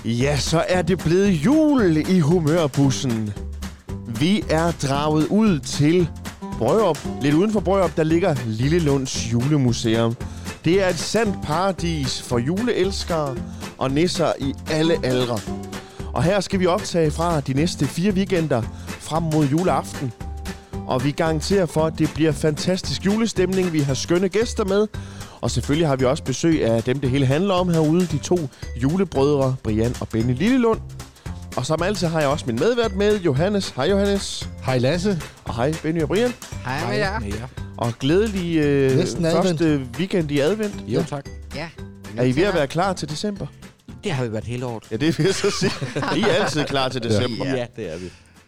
Ja, så er det blevet jul i humørbussen. Vi er draget ud til Brørup. Lidt uden for Brørup, der ligger Lillelunds Julemuseum. Det er et sandt paradis for juleelskere og nisser i alle aldre. Og her skal vi optage fra de næste 4 weekender frem mod juleaften. Og vi garanterer for, at det bliver fantastisk julestemning. Vi har skønne gæster med. Og selvfølgelig har vi også besøg af dem, det hele handler om herude. De 2 julebrødre, Brian og Benny Lillelund. Og som altid har jeg også min medvært med, Johannes. Hej Johannes. Hej Lasse. Og hej Benny og Brian. Hej med jer. Og glædelig første weekend i advent. Jo, tak. Ja. Er I ved at være klar til december? Det har vi været hele året. Ja, det vil jeg så sige. I er altid klar til december. Ja, det er vi.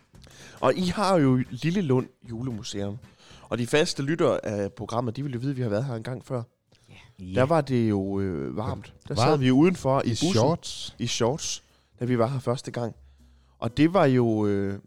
Og I har jo Lillelund Julemuseum. Og de faste lyttere af programmet, de vil jo vide, at vi har været her en gang før. Yeah. Der var det jo varmt. Der sad vi udenfor i bussen. Shorts. I shorts, da vi var her første gang. Og det var jo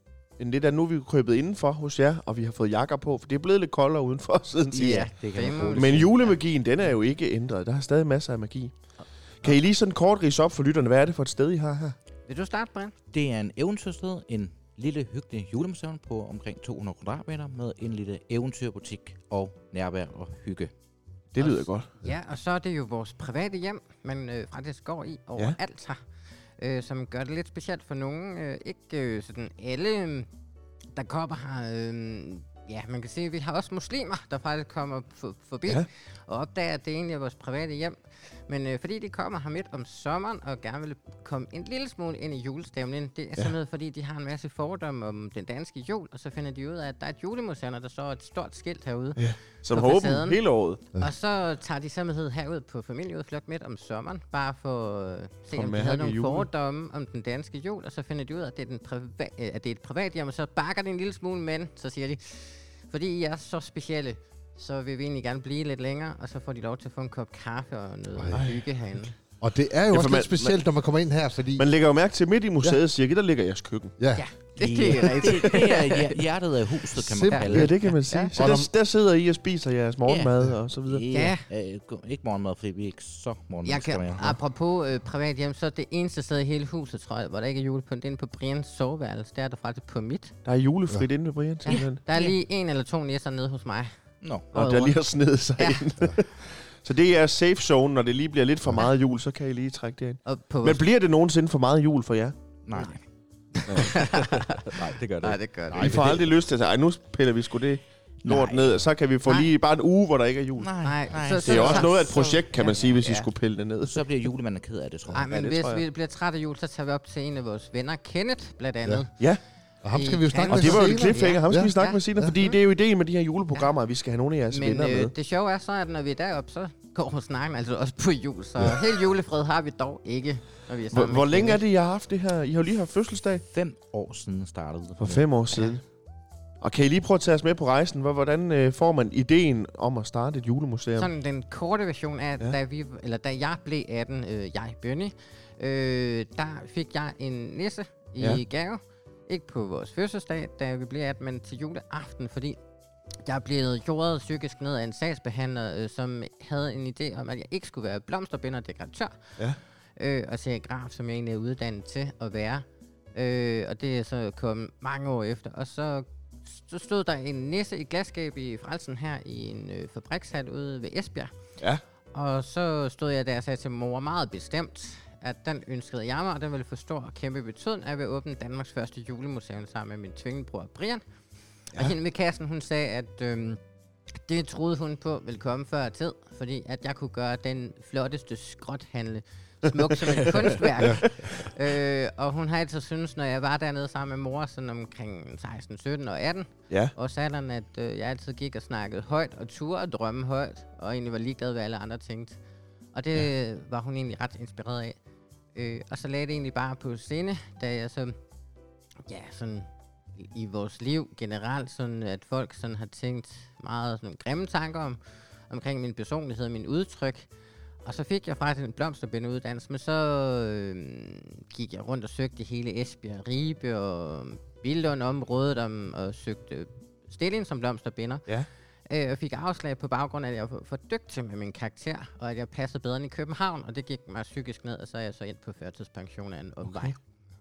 en lidt af nu, vi er krøbet indenfor hos jer, og vi har fået jakker på, for det er blevet lidt koldere udenfor siden sidst. Ja, det kan man bruge. Men julemagien, den er jo ikke ændret. Der er stadig masser af magi. Kan I lige sådan kort ridse op for lytterne, hvad er det for et sted, I har her? Vil du starte, Brian? Det er en eventyrsted, en lille hyggelig julemuseum på omkring 200 kvadratmeter med en lille eventyrbutik og nærvær og hygge. Det lyder godt. Ja, og så er det jo vores private hjem, man faktisk går i overalt her, som gør det lidt specielt for nogen. Ikke sådan alle, der kommer her. Ja, man kan se, at vi har også muslimer, der faktisk kommer forbi og opdager, at det egentlig er vores private hjem. Men fordi de kommer her midt om sommeren og gerne vil komme en lille smule ind i julestemningen, det er simpelthen fordi, de har en masse fordomme om den danske jul, og så finder de ud af, at der er et julemuseum, og der står et stort skilt herude. Ja. Som har åbent hele året. Ja. Og så tager de simpelthen herud på familieudflugt midt om sommeren, bare for at se, om de havde nogle fordomme om den danske jul, og så finder de ud af, at det er, at det er et privat hjem, og så bakker de en lille smule, men så siger de, fordi I er så specielle, så vil vi egentlig gerne blive lidt længere, og så får de lov til at få en kop kaffe og noget hygge herinde. Og det er jo også lidt specielt, når man kommer ind her, fordi... Man lægger jo mærke til midt i museet, cirka, der ligger jeres køkken. Ja, det er rigtigt. Det er hjertet af huset, kan man kalde det. Ja, det kan man sige. Ja. Så der sidder I og spiser jeres morgenmad og så videre. Ja. Ikke morgenmad, fordi vi er ikke så morgenmad. Apropos privat hjem, så er det eneste sted i hele huset, tror jeg, hvor der ikke er julepynt, inde på Brians soveværelse. Der er der faktisk på mit. Der er julefrit inde ved Brian, simpelthen. Der er lige 1 eller 2 nisser nede hos mig. Og der lige har snedet sig ind. Så det er safe zone, når det lige bliver lidt for meget jul, så kan I lige trække det ind. Men bliver det nogensinde for meget jul for jer? Nej. Nej, det gør det. Nej, det gør det. Nej, I får aldrig lyst til at sige, nu piller vi sgu det lort ned, og så kan vi få lige bare en uge, hvor der ikke er jul. Nej. Det er også noget af et projekt, kan man sige, hvis I skulle pille det ned. Så bliver julemanden ked af det, tror jeg. Nej, men hvis vi bliver træt af jul, så tager vi op til en af vores venner, Kenneth, blandt andet. Ja. Og ham skal vi jo snakke med. Og det var jo et cliffhanger. Ham skal vi snakke med senere, fordi det er jo ideen med de her juleprogrammer, at vi skal have nogle af jeres venner med. Men det sjove er så, at når vi er deroppe, så går snakken altså også på jul. Så helt julefred har vi dog ikke, når vi er sammen. Hvor længe er det, I har haft det her? I har jo lige haft fødselsdag. 5 år siden startede det. For 5 år siden. Og kan I lige prøve at tage os med på rejsen? Hvordan får man ideen om at starte et julemuseum? Sådan den korte version af, da jeg blev 18, Benny, der fik jeg en nisse i gave. Ikke på vores fødselsdag, da vi blev 18, men til juleaften, fordi jeg blev jordet psykisk ned af en sagsbehandler, som havde en idé om, at jeg ikke skulle være blomsterbinder og dekoratør. Og serigraf, som jeg egentlig er uddannet til at være. Og det er så kommet mange år efter. Og så stod der en nisse i glasskab i Frelsen her i en fabrikshal ude ved Esbjerg. Ja. Og så stod jeg der og sagde til mor meget bestemt, at den ønskede jeg mig, og den ville få stor og kæmpe betydning, at jeg vil åbne Danmarks første julemuseum sammen med min tvillingebror Brian. Og hende ved kassen, hun sagde, at det troede hun på ville komme før tid, fordi at jeg kunne gøre den flotteste skrothandle smuk som et kunstværk. Og hun har altid syntes, når jeg var dernede sammen med mor, sådan omkring 16, 17 og 18, og sagde at jeg altid gik og snakkede højt og turde og drømme højt, og egentlig var ligeglad, hvad alle andre tænkte. Og det var hun egentlig ret inspireret af. Og så lagde det egentlig bare på scene, da jeg så, sådan i vores liv generelt, sådan at folk sådan har tænkt meget sådan grimme tanker omkring min personlighed og min udtryk. Og så fik jeg faktisk en blomsterbinderuddannelse, men så gik jeg rundt og søgte hele Esbjerg, Ribe og Billund området og søgte stilling som blomsterbinder. og fik afslag på baggrund af, at jeg var for dygtig med min karakter, og at jeg passede bedre end i København, og det gik mig psykisk ned, og så er jeg så ind på førtidspension af en omvej.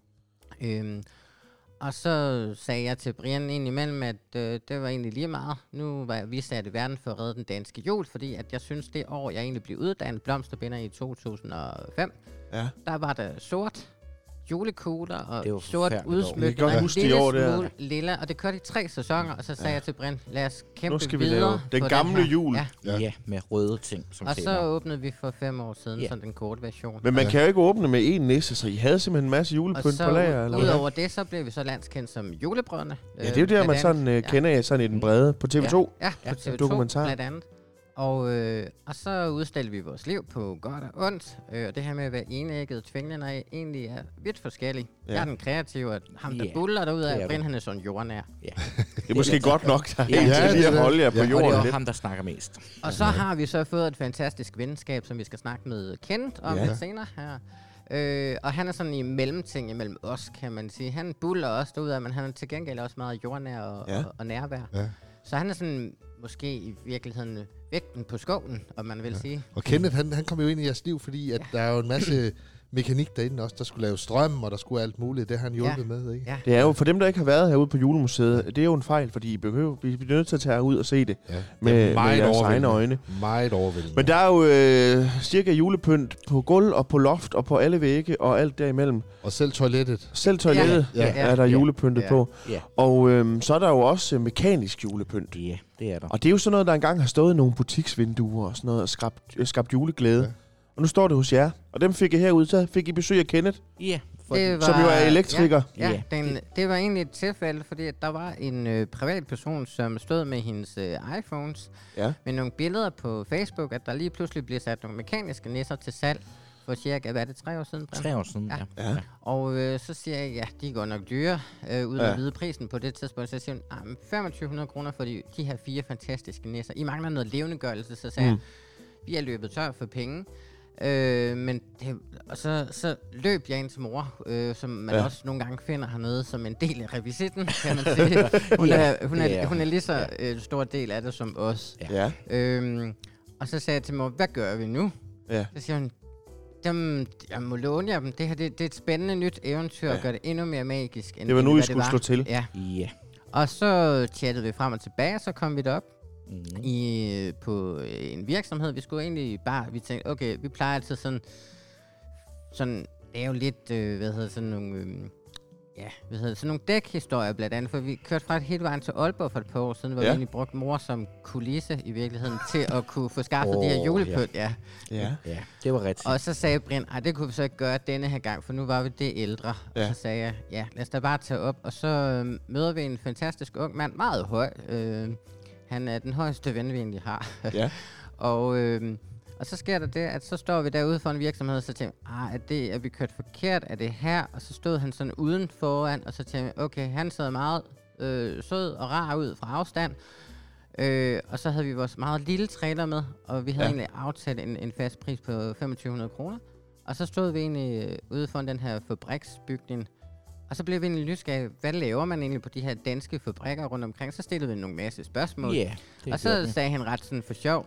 Og så sagde jeg til Brian indimellem, at det var egentlig lige meget. Nu var vi sat i verden for at redde den danske jul, fordi at jeg synes, det år, jeg egentlig blev uddannet blomsterbinder i 2005, der var der sort julekugler og sort udsmykning og en lille smule lilla, og det kørte i 3 sæsoner, og så sagde jeg til Brian, lad os kæmpe videre den gamle jul. Ja, med røde ting som og tema. så åbnede vi for 5 år siden, sådan den korte version. Men man kan jo ikke åbne med en nisse, så I havde simpelthen en masse julepynt på lager? Og så udover det, så blev vi så landskendt som Julebrødrene. Ja, det er jo der, man sådan kender jer sådan i den brede på TV2. Ja, på TV2 dokumentar. Blandt andet. Og så udstillede vi vores liv på godt og ondt. Og det her med at være enægget tvingende er egentlig er vidt forskelligt. Jeg er den kreative, og ham der buller derudad, Brian han er sådan jordnær. Det er måske godt nok, der er at holde jer på jorden. Og det er ham, der snakker mest. Og så har vi så fået et fantastisk venskab, som vi skal snakke med Kent om lidt senere her. Og han er sådan i mellemting imellem os, kan man sige. Han buller også derudad, men han er til gengæld også meget jordnær og nærvær. Ja. Så han er sådan måske i virkeligheden vægten på skoven, om man vil sige. Og Kenneth, han kom jo ind i jeres liv, fordi at der er jo en masse mekanik derinde også. Der skulle lave strøm, og der skulle alt muligt. Det har han hjulpet med, ikke? Ja. Det er jo, for dem, der ikke har været herude på Julemuseet, det er jo en fejl, fordi vi bliver nødt til at tage ud og se det med jeres egne øjne. Meget overvældende. Men der er jo cirka julepynt på gulv og på loft og på alle vægge og alt derimellem. Og selv toilettet. Er der julepyntet på. Ja. Og så er der jo også mekanisk julepynt. Ja, det er der. Og det er jo sådan noget, der engang har stået i nogle butiksvinduer og sådan noget og skabt juleglæde. Ja. Og nu står det hos jer. Og dem fik I herude, så fik I besøg af Kenneth. Ja. Som jo er elektriker. Det var egentlig et tilfælde, fordi der var en privatperson, som stod med hendes iPhones med nogle billeder på Facebook, at der lige pludselig blev sat nogle mekaniske nisser til salg for cirka, hvad er det, 3 år siden? 3 år siden, ja. Og så siger jeg, de går nok dyre, uden at vide prisen på det tidspunkt. Så siger hun, 2500 kroner for de her 4 fantastiske nisser. I mangler noget levendegørelse, så sagde jeg, vi er løbet tør for penge. Men og så løb jeg ind til mor, som man også nogle gange finder hernede som en del af revisitten, kan man sige. Hun er lige så stor del af det som os. Ja. Og så sagde jeg til mor, hvad gør vi nu? Ja. Så siger hun, jeg må låne jer dem. Det her det er et spændende nyt eventyr, og gør det endnu mere magisk, end det var nu, I skulle slå til. Ja. Og så chattede vi frem og tilbage, og så kom vi derop. På en virksomhed. Vi skulle egentlig bare, vi tænkte, okay, vi plejer altid sådan det er jo lidt, sådan nogle dækhistorier blandt andet, for vi kørte fra hele vejen til Aalborg for et par år siden, hvor vi egentlig brugte mor som kulisse i virkeligheden til at kunne få skaffet de her julepynt. Ja, det var rigtigt. Og så sagde Brian, det kunne vi så ikke gøre denne her gang, for nu var vi det ældre. Og så sagde jeg, lad os da bare tage op, og så møder vi en fantastisk ung mand, meget høj. Han er den højeste ven, vi egentlig har. Ja. Og så sker der det, at så står vi derude for en virksomhed, og så tænker jeg, er vi kørt forkert? Er det her? Og så stod han sådan uden foran, og så tænkte jeg, okay, han sad meget sød og rar ud fra afstand. Og så havde vi vores meget lille trailer med, og vi havde egentlig aftalt en fast pris på 2500 kroner. Og så stod vi egentlig ude foran den her fabriksbygning. Og så blev vi egentlig nysgerrige, hvad laver man egentlig på de her danske fabrikker rundt omkring? Så stillede vi nogle masse spørgsmål. Og så sagde han ret sådan for sjov,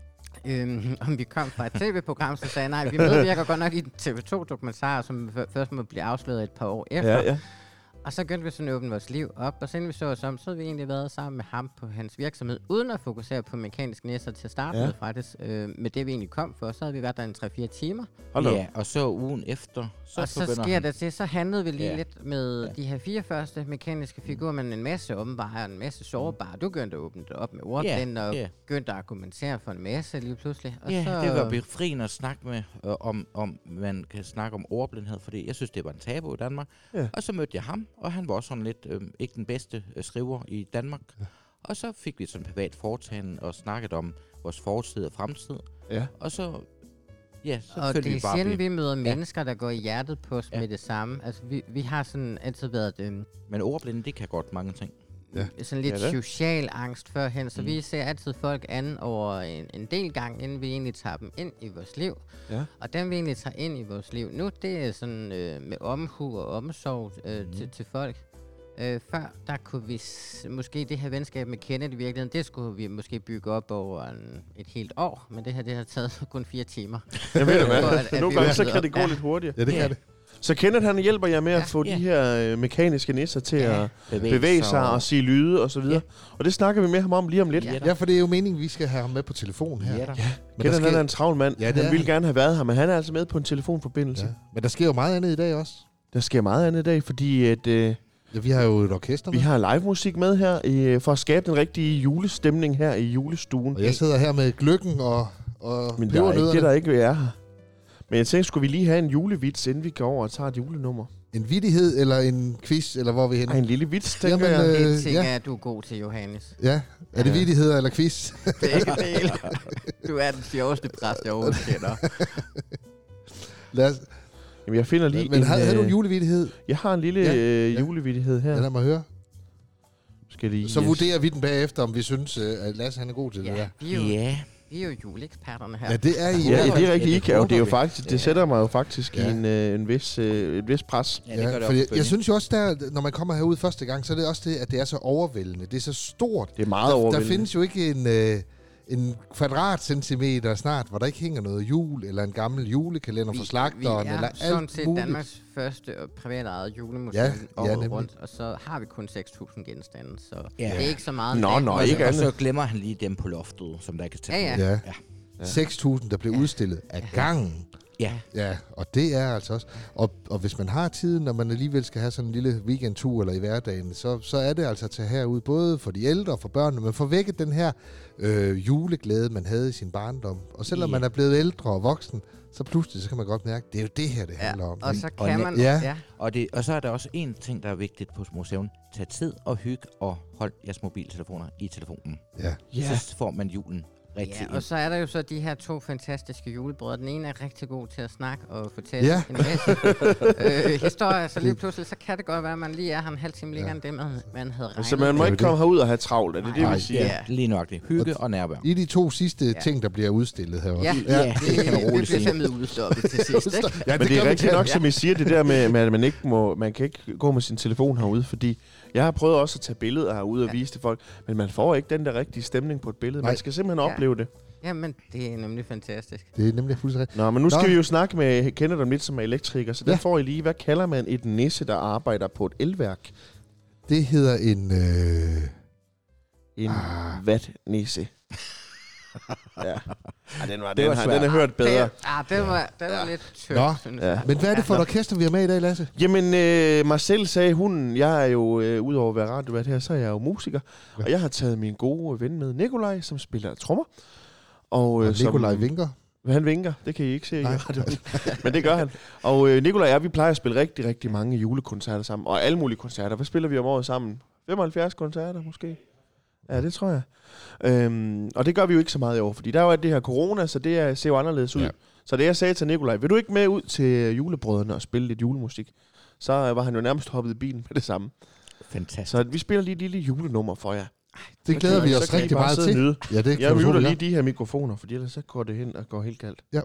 om vi kom fra et tv-program, så sagde nej, vi medvirker godt nok i TV2-dokumentarer, som først må blive afsløret et par år efter. Ja. Og så begyndte vi sådan at åbne vores liv op, og så inden vi så os om, så havde vi egentlig været sammen med ham på hans virksomhed, uden at fokusere på mekanisk nisser til at starte med faktisk. Med det vi egentlig kom for, så havde vi været der en 3-4 timer. Ja, og så ugen efter, så sker det til, så handlede vi lige lidt med de her 4 første mekaniske figurer, men en masse åbenbare, en masse sårbare. Du begyndte at åbne det op med ordblind, og begyndte at argumentere for en masse lige pludselig. Og så det var befriende at snakke med, om man kan snakke om ordblindhed, fordi jeg synes, det var en tabu i Danmark. Ja. Og så mødte jeg ham, og han var også sådan lidt ikke den bedste skriver i Danmark. Ja. Og så fik vi sådan en privat foretagende og snakket om vores fortid og fremtid. Ja. Og så og det er sjældent, vi møder mennesker, der går i hjertet på os med det samme. Altså, vi har sådan altid været... Men ordblinde, det kan godt mange ting. Ja. Sådan lidt social angst førhen, så vi ser altid folk an over en del gang, inden vi egentlig tager dem ind i vores liv. Ja. Og dem vi egentlig tager ind i vores liv nu, det er sådan med omhu og omsorg til folk. Før, der kunne vi måske det her venskab med Kenneth i virkeligheden, det skulle vi måske bygge op over et helt år, men det her, det har taget kun 4 timer. Jeg ved det, hvad. at Nogle gange så kan det gå lidt hurtigere. Ja, det kan det. Så Kenneth, han hjælper jer med at få de her mekaniske nisser til at bevæge sig og sige lyde og så videre. Og det snakker vi med ham om lige om lidt. Ja, for det er jo meningen, vi skal have ham med på telefon her. Ja, da. Kenneth, han er en travl mand. Ja, han ville gerne have været her, men han er altså med på en telefonforbindelse. Ja. Men der sker jo meget andet i dag også. Der sker meget andet i dag, fordi at, Ja, vi har jo et orkester med. vi har live musik med her for at skabe den rigtige julestemning her i julestuen. Og jeg sidder her med gløggen og Men der er ikke pebernødderne. det, der ikke er her. Men jeg tænkte, skulle vi lige have en julevits, inden vi går over og tager et julenummer? En vittighed eller en quiz, eller hvor er vi henne? Ej, en lille vits, tænker Jamen, jeg. Det tænker ja. jeg, at du er god til, Johannes. Ja, er det vittigheder eller quiz? Begge dele. Du er den sjoveste præst, jeg overhovedet kender. Lad os, Jamen, jeg finder lige men havde du en julevittighed? Jeg har en lille julevittighed her. Ja, lad mig høre. Skal lige, Så vurderer vi den bagefter, om vi synes, at Lasse han er god til det der. Vi er jo juleeksperterne her. Ja, det er I. Ja, det er rigtigt, det I kan. Og det er jo håber vi. faktisk, det sætter mig jo faktisk Ja. i et vis pres. Ja, det gør det for også jeg synes jo også, der, når man kommer herud første gang, så er det også det, at det er så overvældende. Det er så stort. Det er meget Der overvældende. findes jo ikke en kvadratcentimeter snart, hvor der ikke hænger noget jul, eller en gammel julekalender for slagteren, vi eller er sådan alt set muligt. Danmarks første privatejede julemuseum Ja, året nemlig. rundt, og så har vi kun 6.000 genstande, så Ja. det er ikke så meget. Nå, endda. nå, Og ikke så- Og så andet. glemmer han lige dem på loftet, som der kan tage. Ja, på. ja. Ja. Ja. 6.000, der blev udstillet af gangen. Ja. Ja, og det er altså også... Og hvis man har tiden, når man alligevel skal have sådan en lille weekendtur eller i hverdagen, så er det altså at tage herud, både for de ældre og for børnene, men for vækket den her juleglæde, man havde i sin barndom. Og selvom man er blevet ældre og voksen, så pludselig så kan man godt mærke, det er jo det her, det handler om. Og så Og kan la- man... Ja. Og så er der også en ting, der er vigtigt på museet. Tag tid og hygge og hold jeres mobiltelefoner i telefonen. Ja. Ja. Så får man julen rigtig Ja, ind. og så er der jo så de her 2 fantastiske julebrødre. Den ene er rigtig god til at snakke og fortælle Ja. en masse historier, så lige pludselig, så kan det godt være, at man lige er her en halv time længere end det, man havde regnet. Så man må Det er ikke jo komme herud og have travlt, er det det, Nej. vi siger? Ja. Lige nøjagtigt. Hygge og nærvær. I de 2 sidste ting, der bliver udstillet her. Ja, Ja, det, det kan man roligt det bliver sige. fandme udstoppet til sidst, ikke? Ja, Men det er gør vi rigtigt gerne. nok, som I siger, det der med at man ikke må, man kan ikke gå med sin telefon herude, fordi jeg har prøvet også at tage billeder herude og vise til folk, men man får ikke den der rigtige stemning på et billede. Man Nej. skal simpelthen Ja. opleve det. Jamen, det er nemlig fantastisk. Det er nemlig fuldstændig rigtigt. Nå, men nu skal Nå. vi jo snakke med Kenneth om lidt som er elektriker, så der Ja. får I lige, hvad kalder man et nisse, der arbejder på et elværk? Det hedder en... En vatnisse. Ja. Den var den svært. er hørt bedre. Den var lidt tyk, Nå. synes Ja. jeg. Men hvad er det for et orkester, vi har med i dag, Lasse? Jamen, Marcel sagde hunden, jeg er jo, udover at være radiovært her, så er jeg jo musiker. Ja. Og jeg har taget min gode ven med, Nikolaj, som spiller trommer. Og Nikolaj vinker. Han vinker, det kan I ikke se i Nej. radioen. Men det gør han. Og Nikolaj og jeg, vi plejer at spille rigtig, rigtig mange julekoncerter sammen. Og alle mulige koncerter. Hvad spiller vi om året sammen? 75 koncerter måske? Ja, det tror jeg. Og det gør vi jo ikke så meget i år, fordi der er jo det her corona, så det ser jo anderledes ud. Ja. Så det jeg sagde til Nikolaj, vil du ikke med ud til julebrødrene og spille lidt julemusik? Så var han jo nærmest hoppet i bilen med det samme. Fantastisk. Så vi spiller lige et lille julenummer for jer. Det glæder vi Så os kan I rigtig bare meget sidde og til. nyde. Ja, det kan Jeg du tro, muter vi lige gør. de her mikrofoner, for ellers så går det hen og går helt galt. Ja.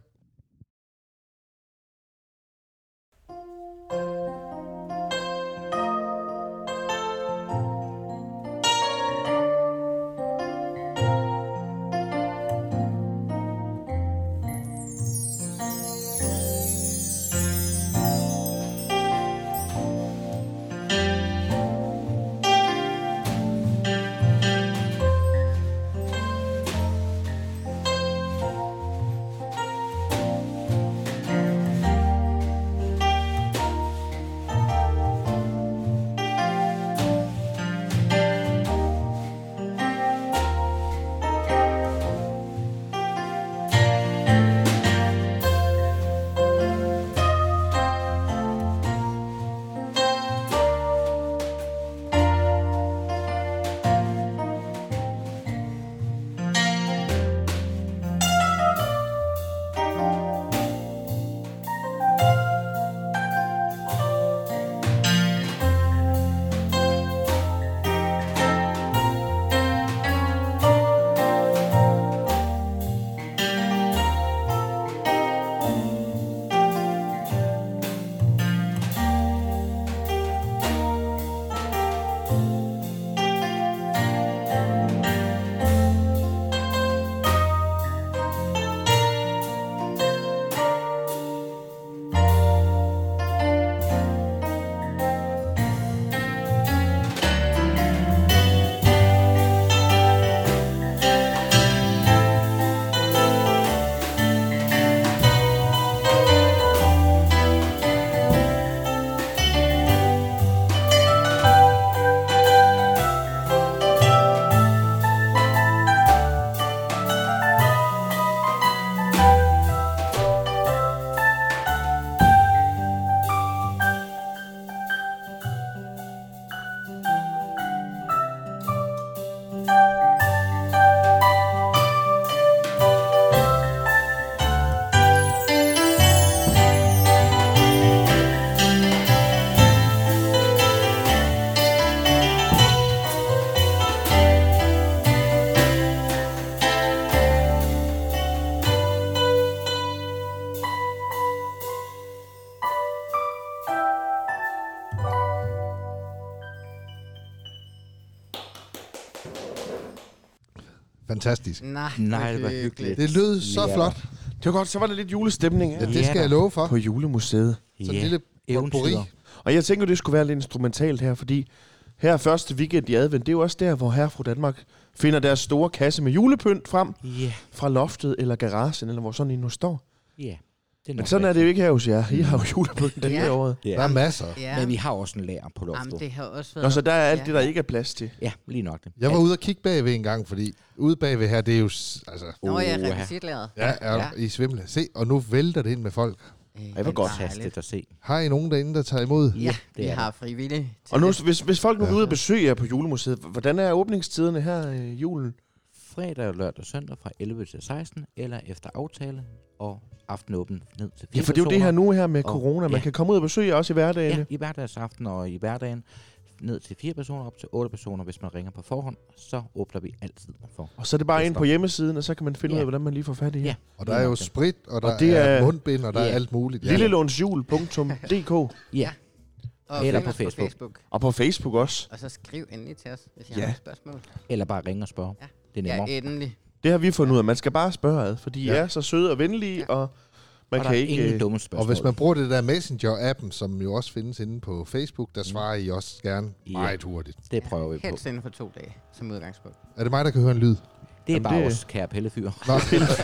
Fantastisk. Nej, det var hyggeligt. Det lød så flot. Det var godt, så var der lidt julestemning Ja, det skal jeg love for. på julemuseet. Sådan en lille potpourri. Og jeg tænker, det skulle være lidt instrumentalt her, fordi her første weekend i advent, det er jo også der, hvor Herre og Fru Danmark finder deres store kasse med julepynt frem fra loftet eller garagen, eller hvor sådan en nu står. Ja. Men sådan er det jo ikke her hos jer. I har jo julepynt den her året. Der er masser. Ja. Men vi har også en lager på loftet. Jamen, det har også været... Og så der er alt det, der ikke er plads til. Ja, lige nok det. Jeg var ude og kigge bagved en gang, fordi ude bagved her, det er jo... Altså, Nå ja, rekvisitlæret. I svimle. Se, og nu vælter det ind med folk. Ej, hvor godt. Fantastisk at se. Har I nogen derinde, der tager imod? Ja, det vi er har frivillige. Og nu, hvis folk nu er ude og besøge jer på julemuseet, hvordan er åbningstiderne her i julen? Fredag, lørdag og søndag fra 11 til 16, eller efter aftale, og aftenåben ned til 4 Ja, for det er jo det her nu her med Og- corona. Man ja. kan komme ud og besøge jer også i hverdagen. Ja, i hverdagsaften og i hverdagen ned til 4 personer, op til 8 personer. Hvis man ringer på forhånd, så åbner vi altid for. Og så er det bare Det ind på står. hjemmesiden, og så kan man finde ud af, hvordan man lige får fat i jer. Ja. Og der er jo sprit, og der det er er- mundbind, og der er alt muligt. Ja. Lillelånsjul.dk Ja, Og Eller find på os Facebook. og på Facebook også. Og så skriv endelig til os, hvis I Ja. har nogle spørgsmål. eller bare ringe og spørge. Ja. Det er Ja, nemmere. endelig. Det har vi fundet ud af. Man skal bare spørge ad, fordi I Ja. er så søde og venlige, og man og kan der er ikke... ingen dumme spørgsmål. Og hvis man bruger det der Messenger-appen, som jo også findes inde på Facebook, der svarer I også gerne Ja. meget hurtigt. Det prøver vi på. Helst inden for 2 dage, som udgangspunkt. Er det mig, der kan høre en lyd? Det er Jamen, bare det- os, kære pillefyr. Nå,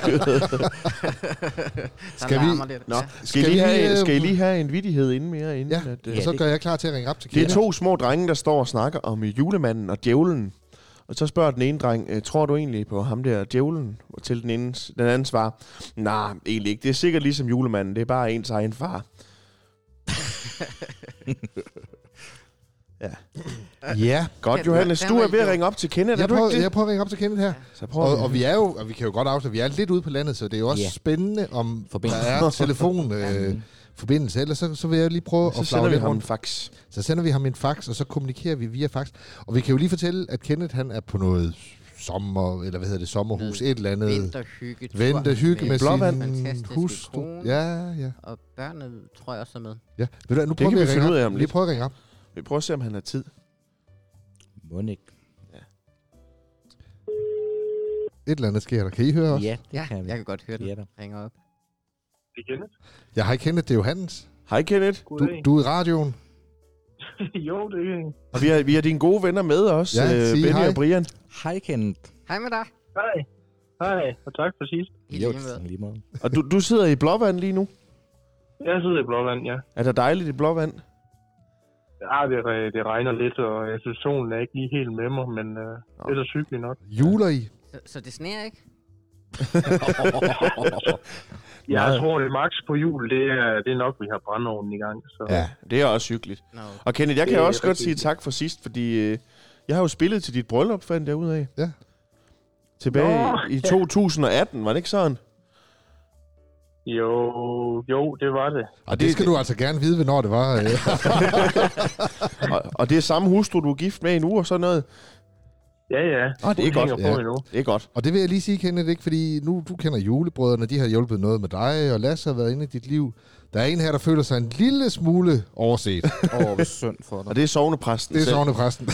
Skal vi- Lidt. Nå, Ja. skal I lige have en vittighed inden mere? Inden ja, at, og så gør jeg klar til at ringe op til det er Kenneth. 2 små drenge, der står og snakker om julemanden og djævlen. Og så spørger den ene dreng, tror du egentlig på ham der djævlen? Og til den anden svarer, nej, egentlig ikke. Det er sikkert ligesom julemanden. Det er bare ens egen far. Ja, Godt, Den- Johannes. den Du var er ved at ikke ringe op til Kenneth, er jeg du ikke prøver, det? jeg prøver at ringe op til Kenneth her. Så prøver Og vi er jo, og vi kan jo godt afsløre, vi er lidt ude på landet, så det er jo også Ja. spændende, om der Forbindelse. er telefonforbindelse. Ellers så vil jeg lige prøve Så at sender flage vi lidt ham en rundt. fax. Så sender vi ham en fax, og så kommunikerer vi via fax. Og vi kan jo lige fortælle, at Kenneth han er på noget sommerhus, et eller andet. Vinterhygge. Ventehygge med Blåvand. sin Fantastiske hustru. kone. Ja. Og børnene tror jeg også er med. Ja. Ved du hvad, nu Det prøver kan vi vi at finde ringe ud af op. om Vi lidt. prøver at ringe op. Vi prøver at se, om han har tid. Må ikke. Et eller andet sker der. Kan I høre os? Ja, det Ja, kan vi. jeg kan godt høre den. Ja, da. Ringer op. Igen? Jeg har ikke kendt, det er Johannes. Hej, Kenneth. Du er i radioen. Jo, det er ikke. Og vi har dine gode venner med os, Ja, sig Benny hej. og Brian. Hej, Kenneth. Hej med dig. Hej. Hej, og tak for sidst. I Jo, lige måde. lige måde. Og du sidder i Blåvand lige nu. Jeg sidder i Blåvand, ja. Er der dejligt i Blåvand? Ja, det regner lidt, og jeg synes, solen er ikke lige helt med mig, men det er så hyggeligt nok. Juler I? Så det sneer ikke? Jeg tror, det max på jul, det er nok, vi har brændeovnen i gang. Så. Ja, det er også hyggeligt. Nå. Og Kenneth, jeg kan Det er også godt rigtig sige tak for sidst, fordi jeg har jo spillet til dit bryllup, fandt jeg ud af. Ja. Tilbage Nå, i 2018, var det ikke sådan? Jo, det var det. Og det skal du altså gerne vide, hvornår det var. Og det er samme hustru, du er gift med nu og sådan noget. Ja. Det er Hun godt. hænger på Ja. endnu. Det er godt. Og det vil jeg lige sige, Kenneth, ikke? Fordi nu du kender julebrødrene, de har hjulpet noget med dig, og Lasse har været inde i dit liv. Der er en her, der føler sig en lille smule overset. Hvor synd for dig. Og det er sovnepræsten Det er selv. sognepræsten.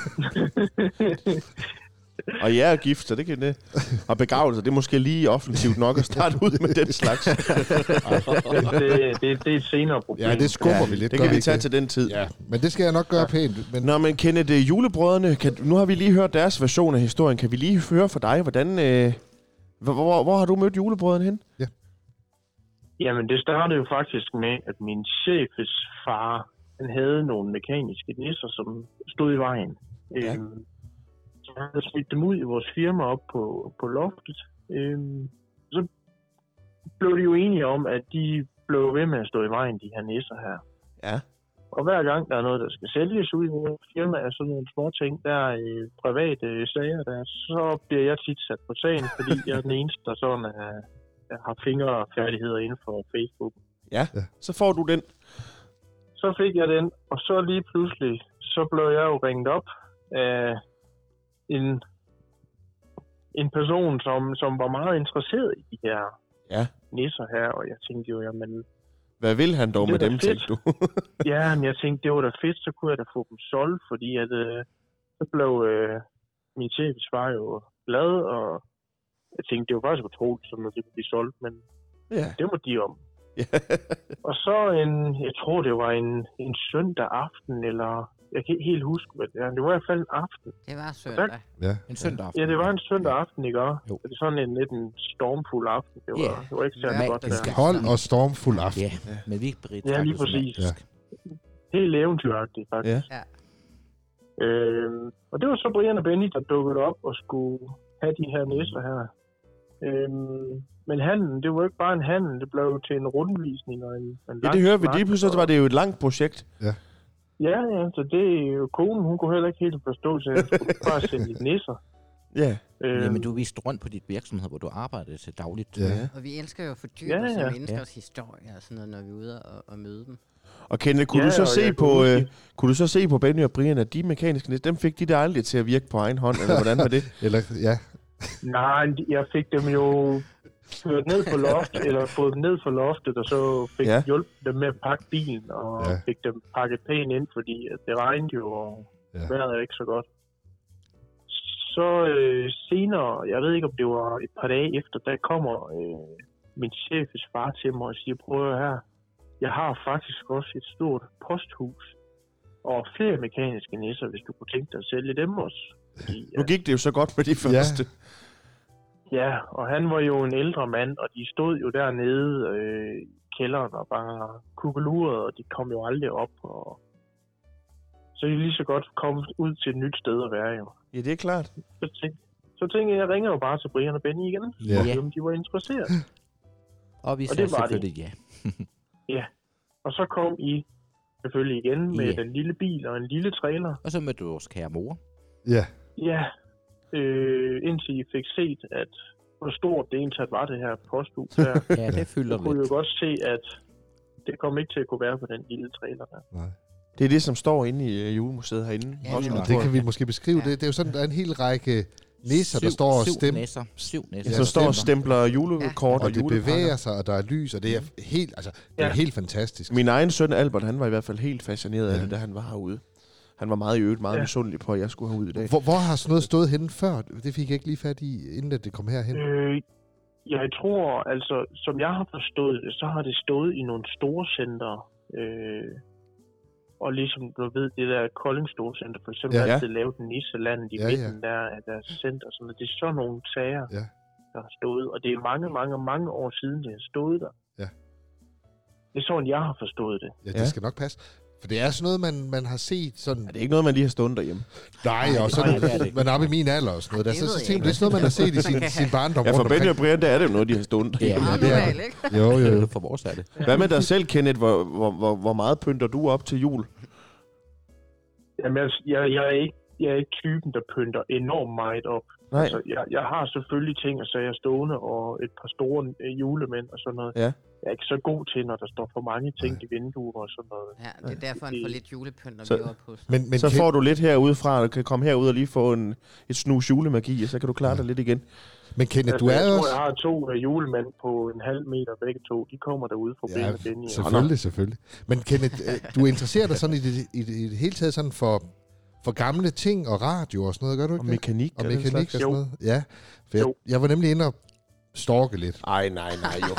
Og jeg er gift, så det kan det. Og begravelse, det er måske lige offensivt nok at starte ud med den slags. Det er et senere problem. Ja, det skubber vi lidt. Det gør kan vi ikke tage det? til den tid. Ja, men det skal jeg nok gøre pænt. Men Nå, men Kenneth, julebrødrene, nu har vi lige hørt deres version af historien. Kan vi lige høre fra dig, hvordan... Hvor har du mødt julebrødrene hen? Jamen, det startede jo faktisk med, at min chefs far, han havde nogle mekaniske nisser, som stod i vejen. Ja. Så han havde smidt dem ud i vores firma op på loftet. Så blev de jo enige om, at de blev ved med at stå i vejen, de her nisser her. Ja. Og hver gang der er noget, der skal sælges ud i vores firma, er sådan nogle små ting, der er private sager, der, så bliver jeg tit sat på sagen, fordi jeg er den eneste, der sådan har fingerfærdigheder inden for Facebook. Ja, så får du den. Så fik jeg den, og så lige pludselig, så blev jeg jo ringet op af en person, som var meget interesseret i de her nisser her, og jeg tænkte jo, jamen... Hvad vil han dog Det med er dem, da fedt. tænkte du? Ja, men jeg tænkte, det var da fedt, så kunne jeg da få dem solgt, fordi at, så blev min chefs far jo glad, og jeg tænkte, det var faktisk utroligt, sådan noget, det kunne blive solgt, men det må de om. Og så jeg tror, det var en søndag aften, eller jeg kan ikke helt huske, men det var i hvert fald en aften. Det var søndag. En søndag aften. Ja, det var en søndag aften, ikke også? Det er sådan lidt en stormfuld aften. Det var ikke særlig godt. Hold og stormfuld aften. Ja, men vi ja, lige præcis. Ja. Helt eventyragtigt, faktisk. Ja. Og det var så Brian og Benny, der dukkede op og skulle have de her nisser her. Men handlen, det var ikke bare en handel, det blev til en rundvisning og en det hører vi lige pludselig, så var det jo et langt projekt. Ja, så det er jo konen, hun kunne heller ikke helt forstå, så jeg skulle bare sende lidt nisser. Ja. Jamen, du viste rundt på dit virksomhed, hvor du arbejder til dagligt. Ja. Og vi elsker jo at fordybe os i menneskers historie og sådan noget, når vi er ude og møde dem. Og Kenneth, kunne du så se på Benny og Brian, at de mekaniske nisser, dem fik de der aldrig til at virke på egen hånd, eller hvordan var det? Nej, jeg fik dem jo ført ned på loftet, eller fået dem ned på loftet, og så fik jeg hjulpet dem med at pakke bilen, og fik dem pakket pænt ind, fordi det regnede jo, og vejret er ikke så godt. Så senere, jeg ved ikke, om det var et par dage efter, der kommer min chefs far til mig og siger, prøv her, jeg har faktisk også et stort posthus, og flere mekaniske nisser, hvis du kunne tænke dig at sælge dem også. Fordi, nu gik det jo så godt med de første. Ja, og han var jo en ældre mand, og de stod jo dernede i kælderen og bare kukkelurede, og de kom jo aldrig op. Og så er de lige så godt kommet ud til et nyt sted at være jo. Ja, det er klart. Så tænkte jeg ringer jo bare til Brian og Benny igen, om de var interesseret. Og vi sagde selvfølgelig ja. Ja, og så kom I selvfølgelig igen med den lille bil og en lille trailer. Og så mødte du vores kære mor. Ja, indtil I fik set, at hvor stort det egentlig var, det her posthus her. Ja, det fylder lidt. kunne jo godt se, at det kom ikke til at kunne være på den lille trailer der. Nej. Det er det, som står inde i julemuseet herinde. Ja, det kan vi måske beskrive. Ja. Det er jo sådan, der er en hel række nisser, der står og stemmer. Så står og stempler julekort og det bevæger sig, og der er lys, og det er helt, det er helt fantastisk. Min egen søn Albert, han var i hvert fald helt fascineret af det, da han var herude. Han var meget misundelig på, at jeg skulle herud i dag. Hvor har sådan noget stået henne før? Det fik jeg ikke lige fat i, inden det kom herhen. Jeg tror, altså, som jeg har forstået det, så har det stået i nogle store center. Og ligesom du ved, det der Kolding Storcenter, for eksempel altid lavet en Nisseland i midten der af deres center. Så det er sådan nogle sager, der har stået. Og det er mange år siden, det har stået der. Ja. Det er sådan, jeg har forstået det. Ja, det skal nok passe. For det er sådan noget, man har set sådan... Ja, det er ikke noget, man lige har stået derhjemme. Nej, og sådan man er oppe i min alder og sådan noget. Så tænker det er sådan noget, man har set i sin barndom. Ja, for Benny og Brian, der er det jo noget, de har stået derhjemme. Ja, det er jo. For vores er det. Hvad med dig selv, Kenneth? Hvor meget pynter du op til jul? Jamen, jeg er ikke typen, der pynter enormt meget op. Nej. Altså, jeg har selvfølgelig ting at sige stående, og et par store julemænd og sådan noget. Ja. Jeg er ikke så god til, når der står for mange ting i vinduer og sådan noget. Ja, det er derfor, han får lidt julepynt, når vi er oppe hos. Men så får du lidt herudefra, og kan komme herud og lige få et snus julemagi, og så kan du klare dig lidt igen. Men Kenneth, du er jeg også... Jeg har 2 julemænd på en halv meter, begge to. De kommer derude for ben og ben. Selvfølgelig. Men Kenneth, du interesserer dig sådan i det hele taget sådan for gamle ting og radio og sådan noget, gør du ikke? Og mekanik. Og mekanik og sådan noget. Ja, for jeg var nemlig inde og stalke lidt. Ej, nej, jo.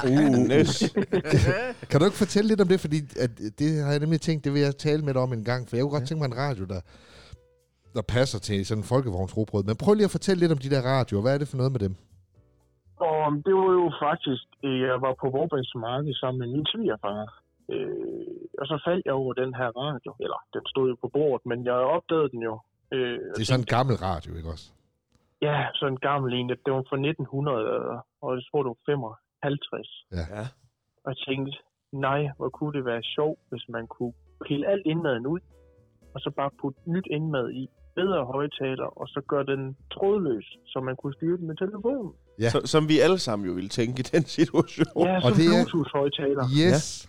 Kan du ikke fortælle lidt om det? Fordi at det har jeg nemlig tænkt, det vil jeg tale med dig om en gang. For jeg kunne godt tænke mig en radio, der passer til sådan en folkevognsrobrød. Men prøv lige at fortælle lidt om de der radioer. Hvad er det for noget med dem? Og det var jo faktisk, jeg var på Vorbags Marked sammen med min svigerfar. Og så faldt jeg over den her radio. Eller, den stod jo på bordet, men jeg opdagede den jo. Det er sådan en gammel radio, ikke også? Ja, sådan en gammel en. Det var fra 1900, og jeg tror, det var 55. Ja. Og jeg tænkte, nej, hvor kunne det være sjovt, hvis man kunne pille alt indmaden ud, og så bare putte nyt indmad i, bedre højtaler, og så gøre den trådløs, så man kunne styre den med telefonen. Ja. Som vi alle sammen jo ville tænke i den situation. Ja, som Bluetooth-højtaler. Yes. Ja.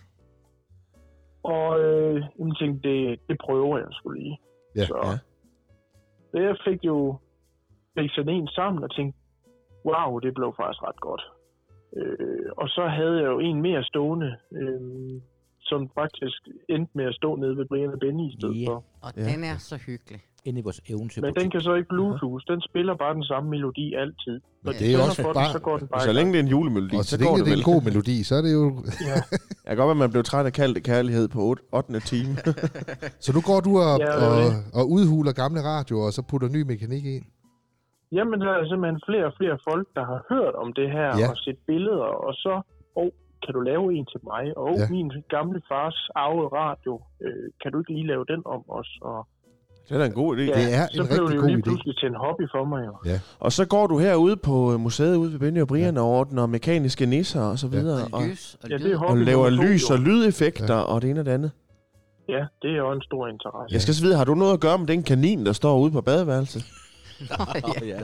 Og jeg tænkte, det prøver jeg skulle lige. Ja. Så jeg fik sådan en sammen og tænkte, wow, det blev faktisk ret godt. Og så havde jeg jo en mere stående, som faktisk endte med at stå nede ved Brian og Benny i stedet for. Og den er så hyggelig. Inde i vores eventyr. Men den kan så ikke Bluetooth. Den spiller bare den samme melodi altid. Men det er jo også bare... Så går den bare Så længe det er en julemelodi, Og så så går længe det det er vel. en god melodi, så er det jo... Ja. Jeg kan godt være, at man blev træt af kaldt kærlighed på 8. time. Så nu går du Ja, og udhuler gamle radioer, og så putter ny mekanik i? Jamen, der er simpelthen flere og flere folk, der har hørt om det her og set billeder, og så, kan du lave en til mig? Min gamle fars arvede radio, kan du ikke lige lave den om os? Og Det er da en god idé. ja, Det er så en blev rigtig det jo god lige idé. pludselig til en hobby for mig jo. Ja. Og så går du herude på museet ude ved Benny og Brian og ordner mekaniske nisser og så videre. Og lys og Ja, lyd. det er Og hobby laver nummer 2, lys jo. og lydeffekter og det ene og det andet. Ja, det er jo en stor interesse. Jeg skal så vide, har du noget at gøre med den kanin, der står ude på badeværelset? Ja.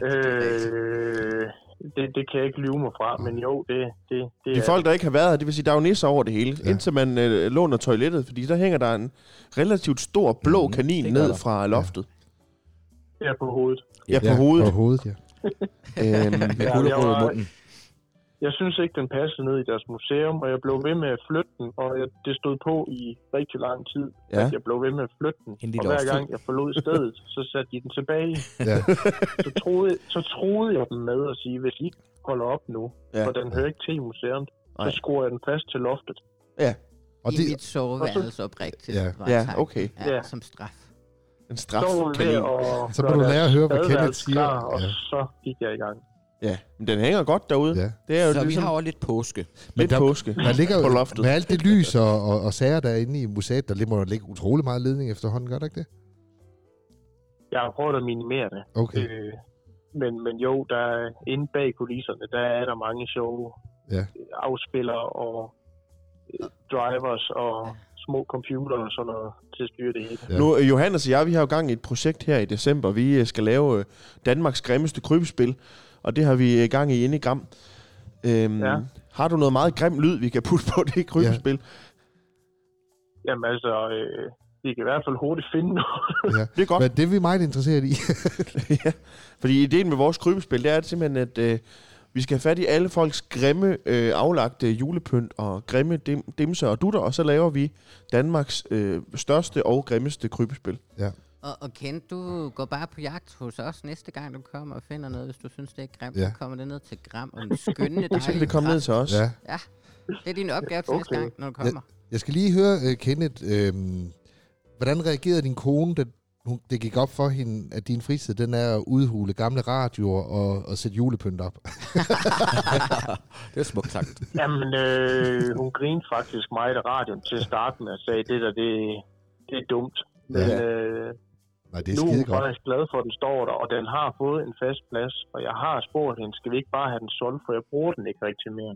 Det kan jeg ikke lyve mig fra, men jo, det De er... folk, der ikke har været her, det vil sige, der er jo nisser over det hele, indtil man låner toilettet, fordi der hænger der en relativt stor blå kanin det gør ned der. fra loftet. Ja, på hovedet. Ja, på hovedet. På hovedet, ja. Med gulerod i munden. Jeg synes ikke, den passede ned i deres museum, og jeg blev ved med at flytte den, og det stod på i rigtig lang tid, Ja. at jeg blev ved med at flytte den. En lille Og hver års tid. gang jeg forlod stedet, så satte de den tilbage. Ja. Så troede jeg dem med at sige, hvis I ikke holder op nu, for den hører ikke til i museet, så Nej. skruer jeg den fast til loftet. Ja, Og I det, mit soveværelse oprigtigt. Ja. var Ja, tanken. okay. Ja, Ja. som straf. en Så var vi ved strafkanin. at Så må gøre du lære deres at høre, hvad Kenneth badeværelse siger. klar, og Ja. så gik jeg i gang. Ja, men den hænger godt derude. Ja. Det er jo Så vi ligesom har også lidt påske. Men lidt påske der ligger på jo, loftet. med alt det lys og sager, der er inde i museet, der må der ligge utrolig meget ledning efterhånden, gør der ikke det? Jeg har prøvet at minimere det. Okay. Men jo, der er inde bag kulisserne, der er der mange sjove Ja. afspillere og drivers og små computer og sådan noget til at styre det hele. Ja. Nu, Johannes og jeg, vi har jo gang i et projekt her i december. Vi skal lave Danmarks grimmeste krybespil, og det har vi gang i inde i Gram. Ja. Har du noget meget grim lyd, vi kan putte på det krybespil? Jamen altså, vi kan i hvert fald hurtigt finde noget. Ja. Det er godt. Men det er vi meget interesseret i. Ja, fordi ideen med vores krybespil, det er simpelthen, at vi skal have fat i alle folks grimme aflagte julepynt og grimme dimser og dutter, og så laver vi Danmarks største og grimmeste krybespil. Og Kent, du går bare på jagt hos os næste gang, du kommer og finder noget, hvis du synes, det er grimt. Ja. Så kommer det ned til Gram og en skønne Så kan dejlige det komme ned til os. Ja. Ja, det er din opgave til næste Okay. gang, når du kommer. Jeg skal lige høre, Kenneth, hvordan reagerede din kone, da det gik op for hende, at din fritid, den er at udhule gamle radioer og sætte julepynt op? Det er smukt sagt. Jamen, hun grinede faktisk meget af radioen til starten og sagde, det er dumt. Men Nej, det er nu er skide hun godt. faktisk glad for, at den står der, og den har fået en fast plads. Og jeg har spurgt hende, skal vi ikke bare have den solgt, for jeg bruger den ikke rigtig mere.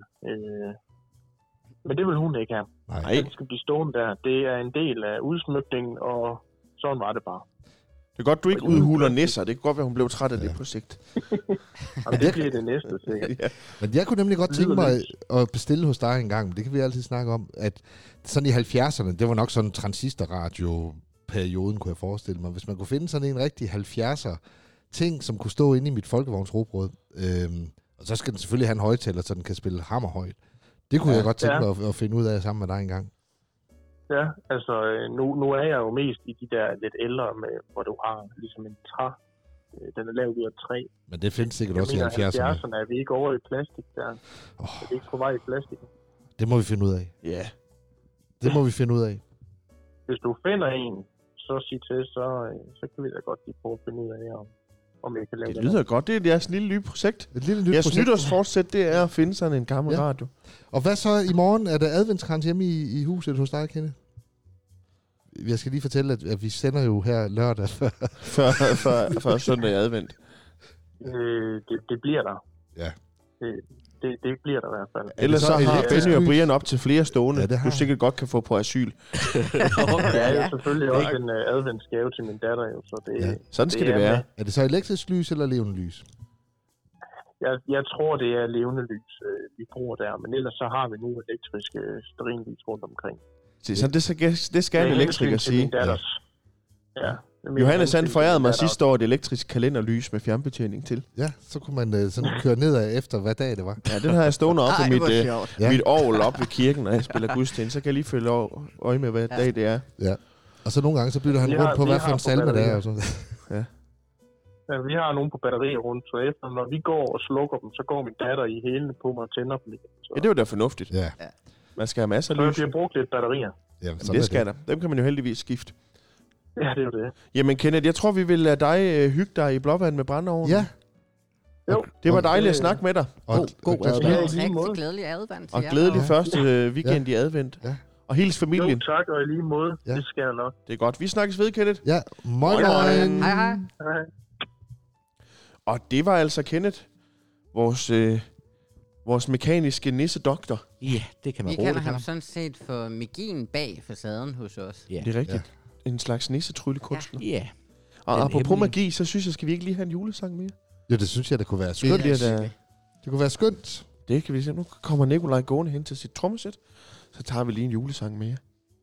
Men det vil hun ikke have. Nej. Den skal blive stående der. Det er en del af udsmykningen, og sådan var det bare. Det er godt, du ikke udhuler nisser. Det kan godt være, hun blev træt af det projekt. Og det bliver det næste, sikkert. Ja. Men jeg kunne nemlig godt tænke mig at bestille hos dig en gang, men det kan vi altid snakke om, at sådan i 70'erne, det var nok sådan en transistorradio-perioden, kunne jeg forestille mig. Hvis man kunne finde sådan en rigtig 70'er ting, som kunne stå inde i mit folkevognsrobrød, og så skal den selvfølgelig have en højtaler, så den kan spille hammerhøjt. Det kunne jeg godt tænke mig at finde ud af sammen med dig en gang. Ja, altså nu er jeg jo mest i de der lidt ældre, med, hvor du har ligesom en træ. Den er lavet ud af træ. Men det findes sikkert Jeg også i mener, 70'erne. 70'erne er vi ikke over i plastik der. Er vi ikke på vej i plastik? Det må vi finde ud af. Ja. Det må vi finde ud af. Hvis du finder en, så sig til, så kan vi da godt lige prøve at finde ud af, om jeg kan lave Det lyder godt. Det er jeres lille nye projekt. Et lille nyt Jeres projekt. nytårsforsæt, det er at finde sådan en gammel radio. Og hvad så i morgen? Er der adventskrans hjemme i huset hos dig, Kenneth? Jeg skal lige fortælle, at vi sender jo her lørdag. Før søndag i advent. Det bliver der. Ja. Det bliver der i hvert fald. Ellers så så har elektrisk Benny og lys? Brian op til flere stående, Ja, det har du sikkert godt kan få på asyl. Det er jo selvfølgelig også en adventsgave til min datter, jo, så det, Ja. Sådan skal det det er være. med. Er det så elektrisk lys eller levende lys? Jeg tror, det er levende lys, vi bruger der, men ellers så har vi nu elektriske stearinlys rundt omkring. Så det skal en elektriker sige. Ja, Johannes han forærede mig sidste år et elektrisk kalenderlys med fjernbetjening til. Ja, så kunne man sådan køre nedad efter, hvad dag det var. Ja, den har jeg stående op i Ej, mit orgel op ved kirken, når jeg spiller gudstjeneste. Så kan jeg lige følge øje med, hvad dag det er. Ja. Og så nogle gange, så bytter han rundt på, hvad for en salme det er. Og sådan. Ja, vi har nogen på batterier rundt, så efter, når vi går og slukker dem, så går min datter i hælene på mig og tænder dem igen. Så. Ja, det er jo da fornuftigt. Ja. Man skal have masser af Så lys. bliver brugt lidt batterier. Jamen, Jamen, det skal der. Dem kan man jo heldigvis skifte. Ja, det er jo det. Jamen Kenneth, jeg tror, vi vil lade dig hygge dig i Blåvand med brændeovnen. Ja. Jo. Det var dejligt at snakke med dig. God Ja, i lige Rigtig måde. glædelig advent til Og jer. glædelig første weekend i advent. Ja. Og hils familien. Jo, tak, og i lige måde. Ja. Det skal jeg nok. Det er godt. Vi snakkes ved, Kenneth. Ja, moin. Hej, hej. Hej. Og det var altså Kenneth, vores mekaniske nissedoktor. Ja, det kan man Vi roligt kalder ham kalde sådan set for magien bag facaden hos os. Ja. Det er rigtigt. En slags nissetryllekunstner. Ja. Og Den apropos hemmelige. magi, så synes jeg, skal vi ikke lige have en julesang mere? Ja, det synes jeg, det kunne være Det skønt. bliver da... Det kunne være skønt. Det kan vi se. Nu kommer Nikolaj gående hen til sit trommesæt. Så tager vi lige en julesang mere.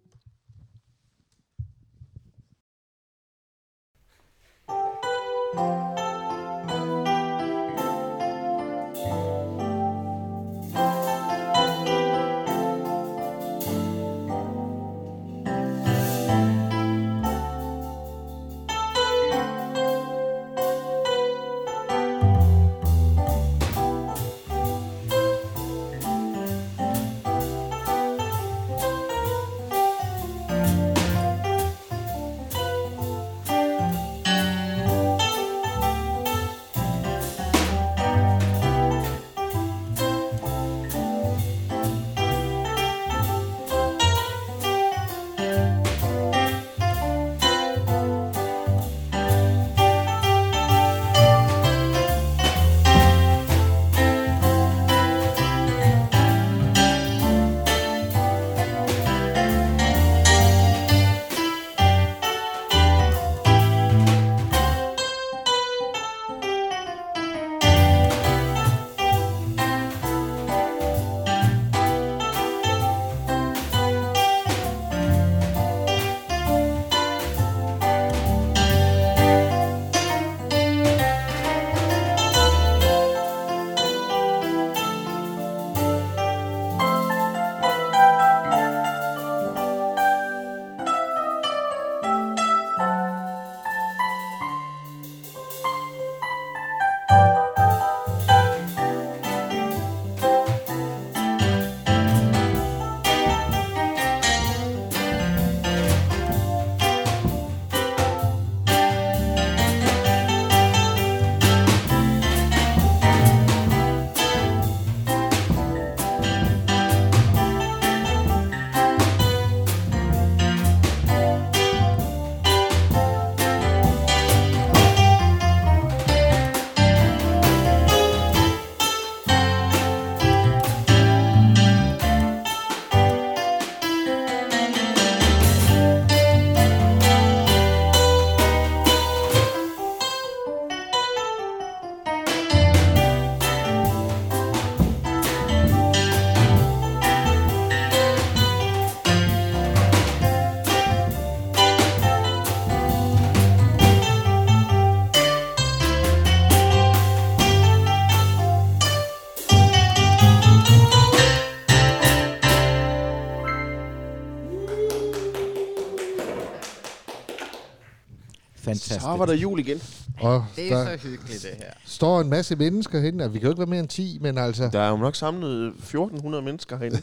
Fantastisk. Så var der jul igen. Og Det er der så hyggeligt, det her. står en masse mennesker herinde. Vi kan jo ikke være mere end 10, men altså... Der er jo nok samlet 1400 mennesker herinde.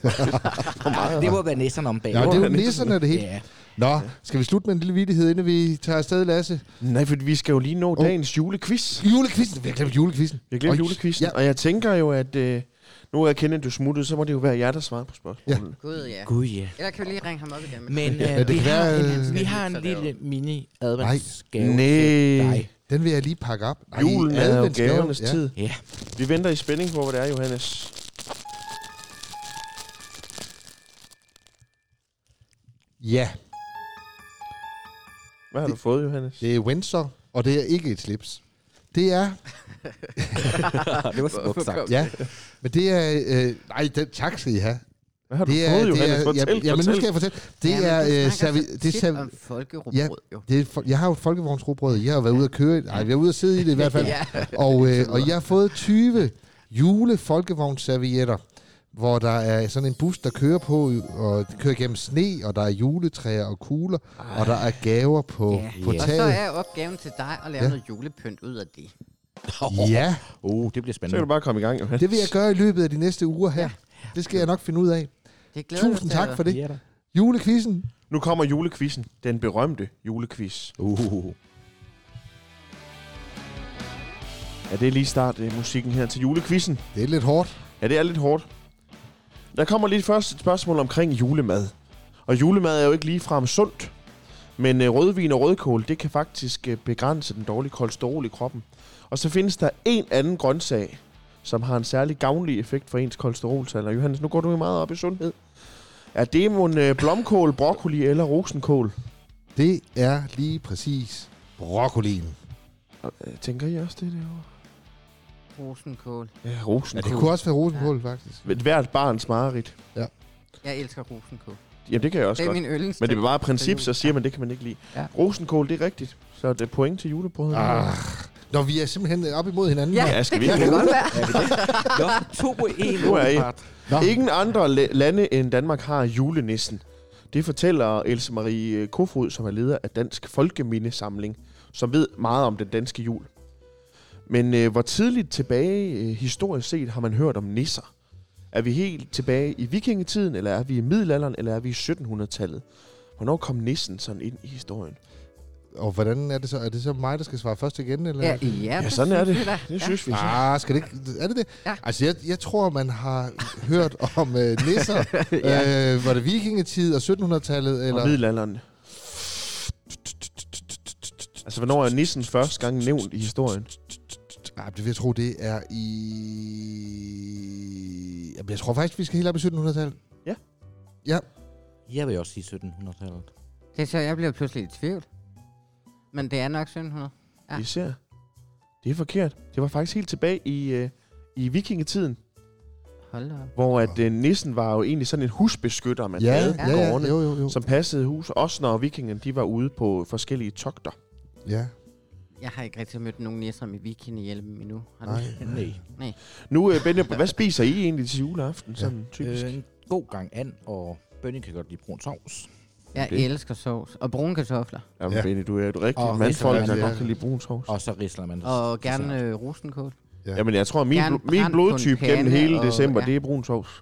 Det må være nisserne om bag. Ja, det er jo nisserne det hele. Ja. Nå, skal vi slutte med en lille vittighed, inden vi tager afsted, Lasse? Nej, for vi skal jo lige nå dagens julequiz. Julekvisten! Vi har glemt julekvisten. Vi har glemt julequizzen, Ja. og jeg tænker jo, at nu er Kenneth du smuttet, så må det jo være jer, der svarer på spørgsmålet. Gud, ja. Gud, ja. Eller kan vi lige ringe ham op igen? Men det vi, kan har være, vi har en så lille lavet. mini-adventsgave Nej. til dig. Den vil jeg lige pakke op. Ej, Julen er jo adventsgave. gavernes tid. Ja. Vi venter i spænding på, hvad det er, Johannes. Ja, Hvad har du fået, Johannes? det er Windsor, og det er ikke et slips. Det er... Det var smukt sagt. Ja, men det er... tak skal I have. Hvad har du fået, Johannes? Fortæl. Men nu skal jeg fortælle. Det er om folkerugbrød, jo. Jeg har jo et folkevognsrugbrød. Jeg har været ude at køre. Nej, vi er ude at sidde i det i hvert fald. Ja. Og jeg har fået 20 julefolkevognsservietter, hvor der er sådan en bus, der kører på, og det kører gennem sne, og der er juletræer og kugler, og der er gaver på Og så taget. er opgaven til dig at lave noget julepynt ud af det. Ja, Det bliver Så spændende. kan du bare komme i gang, Johannes. det vil jeg gøre i løbet af de næste uger her. Det skal jeg nok finde ud af. Det glæder jeg mig Tusind til tak at- for det. Ja, da. Julequizzen. Nu kommer julequizzen. Den berømte julequiz. Ja, det er lige start musikken her til julequizzen. Det er lidt hårdt. Ja, det er lidt hårdt. Der kommer lige først et spørgsmål omkring julemad. Og julemad er jo ikke ligefrem sundt. Men rødvin og rødkål, det kan faktisk begrænse den dårlige kolesterol i kroppen. Og så findes der en anden grøntsag, som har en særlig gavnlig effekt for ens kolesteroltal. Og Johannes, nu går du jo meget op i sundhed. Er det mon blomkål, broccoli eller rosenkål? Det er lige præcis broccolien. Tænker I også det derovre? Rosenkål. Ja, Ja, rosenkål. det kunne også være rosenkål, faktisk. Hvert barns mareridt. Jeg elsker rosenkål. Jamen, det kan jeg også Det er godt. min yndlingsting. Men det er bare et princip, så siger man, det kan man ikke lide. Ja. Rosenkål, det er rigtigt. Så det er point til julebrødet. Når vi er simpelthen op imod hinanden. Ja, Ja, skal vi det kan ikke? godt være. Nå, 2-1. Nu er I. Nå. Ingen andre lande end Danmark har julenissen. Det fortæller Else Marie Kofod, som er leder af Dansk Folkemindesamling, som ved meget om den danske jul. Men hvor tidligt tilbage historisk set har man hørt om nisser? Er vi helt tilbage i vikingetiden, eller er vi i middelalderen, eller er vi i 1700-tallet? Hvornår kom nissen sådan ind i historien? Og hvordan er det så? Er det så mig, der skal svare først igen? Eller? Ja, sådan er det. Det synes vi. Skal det ikke? Er det det? Ja. Altså, jeg tror, man har hørt om nisser. Var det vikingetid og 1700-tallet? Eller? Og middelalderen. Altså, hvornår er nissen første gang nævnt i historien? Nej, det vil jeg tro, det er i... Jamen, jeg tror faktisk, vi skal helt op i 1700-tallet. Ja. Ja. Jeg vil også sige 1700-tallet. Det er så, jeg bliver pludselig i tvivl. Men det er nok 1700. Ja. Vi ser. Det er forkert. Det var faktisk helt tilbage i vikingetiden, Hold da op. hvor at nissen var jo egentlig sådan en husbeskytter, man havde på gårdene, jo. som passede hus, også når vikingerne de var ude på forskellige togter. Ja. Jeg har ikke rigtig mødt nogen nisser med vikingehjelmen endnu. Har du? Nej. Nej. Nu, Benja, hvad spiser I egentlig til juleaften? Sådan typisk. En god gang and, og Benny kan godt lide brun sovs. Jeg Okay. elsker sovs. Og brune kartofler. Jamen, Ja. Benny, du er et rigtigt Og mandfolk, der ja. godt kan lide brun sovs. Og så risler man det. Og gerne rosenkål. Ja. Jamen, jeg tror, Gerne min brændt blodtype på en gennem pande, hele og- december, ja. det er brun sovs.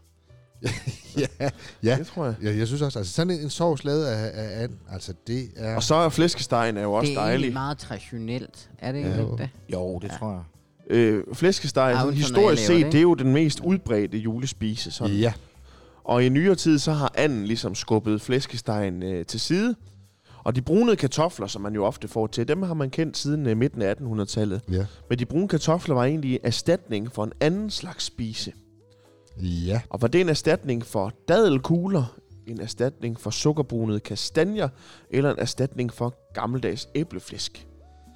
Ja. Det tror jeg. Ja, jeg synes også, altså sådan en sovs lavet af and, altså det er... Og så er flæskestegen er jo også Det er egentlig dejlig. meget traditionelt. Er det Ja, ikke jo. det? Jo, det Ja. tror jeg. Flæskestegen, Ja, sådan uden for historisk noget, jeg laver set, det, det er jo den mest udbredte julespise. Sådan. Ja. Og i nyere tid, så har anden ligesom skubbet flæskestegen til side. Og de brunede kartofler, som man jo ofte får til, dem har man kendt siden midten af 1800-tallet. Ja. Men de brune kartofler var egentlig erstatning for en anden slags spise. Ja. Og var det en erstatning for dadelkugler, en erstatning for sukkerbrunede kastanjer, eller en erstatning for gammeldags æbleflæsk?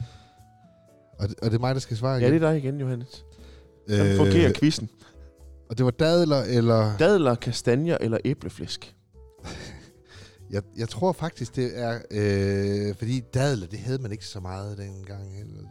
Og det er mig, der skal svare Ja, igen. det er dig igen, Johannes. Sådan fungerer quizzen. Og det var dadler, eller... Dadler, kastanjer eller æbleflæsk? Jeg tror faktisk, det er... fordi dadler, det havde man ikke så meget dengang.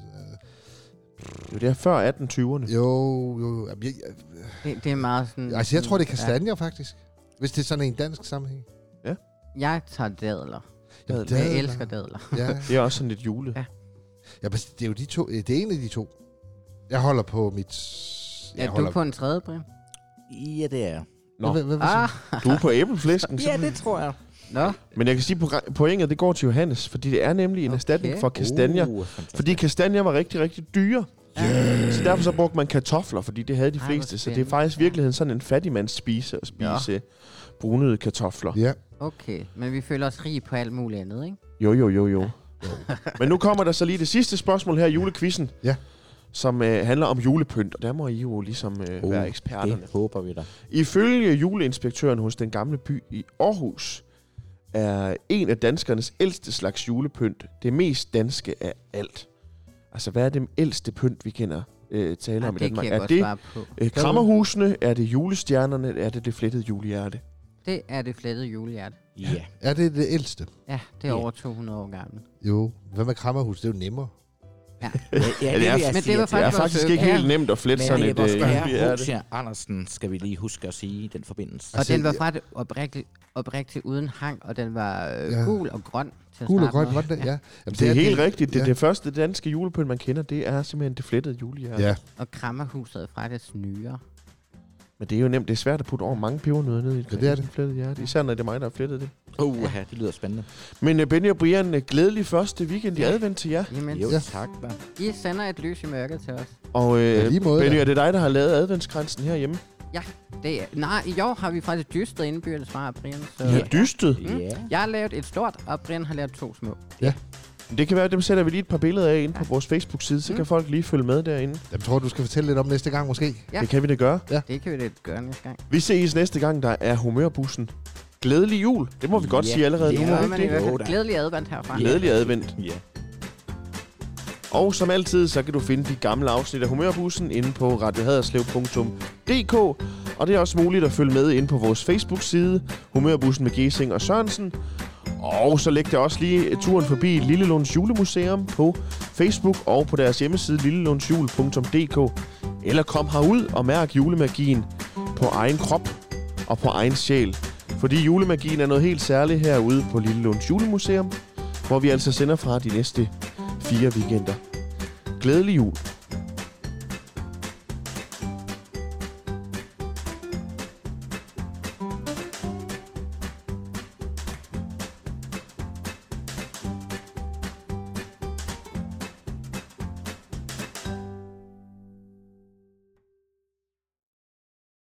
Det er før 1820'erne. Jo. Jamen, Det er meget sådan... altså, jeg tror, det er kastanjer, faktisk. Hvis det er sådan en dansk sammenhæng. Jeg tager dadler. Dadler. Jeg elsker dadler. Ja. Det er også sådan lidt julet. Ja. Ja, men det er jo de to. Det er en af de to. Jeg holder på mit... Er du på en tredje, Brian? Ja, det er jeg. Nå. Hvad siger Du er på æbleflæsken, Ja, simpelthen. det tror jeg. Nå, Men jeg kan sige, at pointet det går til Johannes, fordi det er nemlig en erstatning for kastanjer. Fantastisk. Fordi kastanjer var rigtig, rigtig dyre. Så derfor så brugte man kartofler, fordi det havde de Ej, fleste. hvor Så det er spændende. faktisk i virkeligheden sådan en fattigmands spise at spise brunede kartofler. Ja. okay. Men vi føler os rige på alt muligt andet, ikke? Jo. Men nu kommer der så lige det sidste spørgsmål her i julequizzen. Ja. Som handler om julepynt, og der må I jo ligesom være eksperterne. Det håber vi da. Ifølge juleinspektøren hos den gamle by i Aarhus, er en af danskernes ældste slags julepynt det mest danske af alt. Altså, hvad er det ældste pynt, vi kender tale om i det Danmark? kan jeg Er godt det svare på. krammerhusene? Er det julestjernerne? Er det flettede julehjerte? Det er det flettede julehjerte. Ja. Er det det ældste? Ja, det er Ja. over 200 år gammelt. Jo. Hvad med krammerhus? Det er jo nemmere. Ja. Ja, det er- vil jeg men det sige, var at Det er faktisk faktisk vores ikke au pair. helt nemt at flette sådan et vores julehjerte. H.C. Andersen skal vi lige huske at sige i den forbindelse. Og Altså, den var faktisk oprigtigt uden hang, og den var Ja. gul og grøn til at Gul og starte grøn, med. var det? Ja. Jamen, Det er helt rigtigt. Ja. Det første danske julepynt, man kender, det er simpelthen det flettede julehjerte. Ja. Og krammerhuset er faktisk nyere. Men det er jo nemt. Det er svært at putte over mange pebernødder ned i Ja, det er det. flettet hjerte. Især når det er mig, der har flettet det. Ja, det lyder spændende. Men Benny og Brian, glædelig første weekend i advent til jer. Jamen, Jo, Ja. tak. Da. I sender et lys i mørket til os. Og lige måde, Benny, ja. er det dig, der har lavet adventskransen herhjemme? Nej, i år har vi faktisk dystet indbyrdes fra Brian. Så I har dystet. Ja. jeg har lavet et stort, og Brian har lavet 2 små. Det kan være, at dem sætter vi lige et par billeder af inde på vores Facebook-side, så kan folk lige følge med derinde. Jeg tror, du skal fortælle lidt om næste gang måske. Ja. Det kan vi da gøre. Det kan vi lidt gøre næste gang. Vi ses næste gang, der er humørbussen. Glædelig jul. Det må vi godt Ja, sige allerede Det nu, må gør vi man ikke i hvert det? fald. da. Glædelig advent herfra. Glædelig advent. Ja. Og som altid, så kan du finde de gamle afsnit af Humørbussen inde på radiohaderslev.dk. Og det er også muligt at følge med inde på vores Facebook-side, Humørbussen med Gesing og Sørensen. Og så læg der også lige turen forbi Lillelunds Julemuseum på Facebook og på deres hjemmeside lillelundsjul.dk. Eller kom herud og mærk julemagien på egen krop og på egen sjæl. Fordi julemagien er noget helt særligt herude på Lillelunds Julemuseum, hvor vi altså sender fra de næste 4 weekender. Glædelig jul.